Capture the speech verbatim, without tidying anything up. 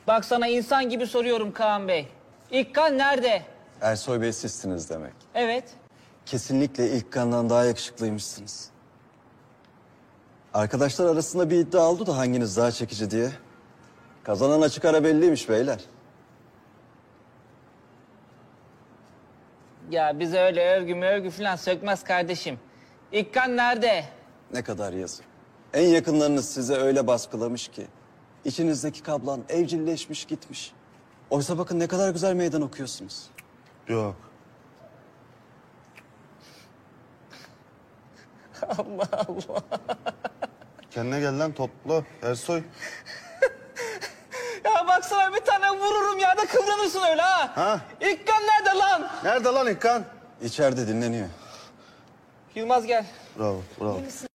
Bak sana insan gibi soruyorum Kaan Bey. İlkan nerede? Ersoy Bey sizsiniz demek. Evet. Kesinlikle İlkan'dan daha yakışıklıymışsınız. Arkadaşlar arasında bir iddia oldu da hanginiz daha çekici diye. Kazanan açık ara belliymiş beyler. Ya bize öyle övgü mövgü falan sökmez kardeşim. İlkan nerede? Ne kadar yazık. En yakınlarınız size öyle baskılamış ki. İçinizdeki kablan evcilleşmiş gitmiş. Oysa bakın ne kadar güzel meydan okuyorsunuz. Yok. Allah Allah. Kendine gel lan toplu. Ersoy. Ya baksana bir tane vururum ya da kıvranırsın öyle ha. Ha? İlkan nerede lan? Nerede lan İlkan? İçeride dinleniyor. Yılmaz gel. Bravo, bravo.